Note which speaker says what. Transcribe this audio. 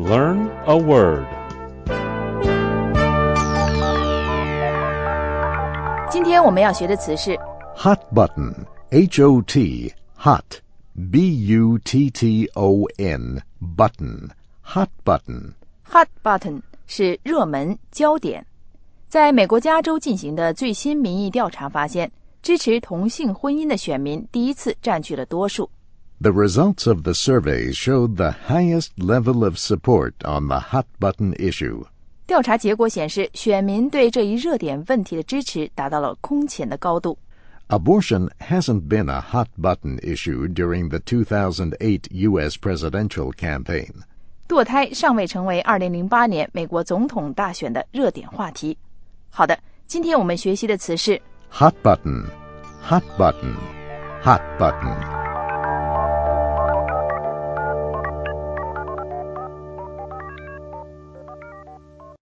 Speaker 1: Learn a word.
Speaker 2: 今天我们要学的词是
Speaker 3: Hot button, H-O-T, hot, B-U-T-T-O-N, button, hot button.
Speaker 2: hot button 是热门焦点。在美国加州进行的最新民意调查发现，支持同性婚姻的选民第一次占据了多数。
Speaker 3: The results of the survey showed the highest level of support on the hot button issue.
Speaker 2: 调查结果显示，选民对这一热点问题的支持达到了空前的高度。
Speaker 3: Abortion hasn't been a hot button issue during the 2008 U.S. presidential campaign.
Speaker 2: 堕胎尚未成为2008年美国总统大选的热点话题。好的，今天我们学习的词是
Speaker 3: Hot button, hot button, hot button.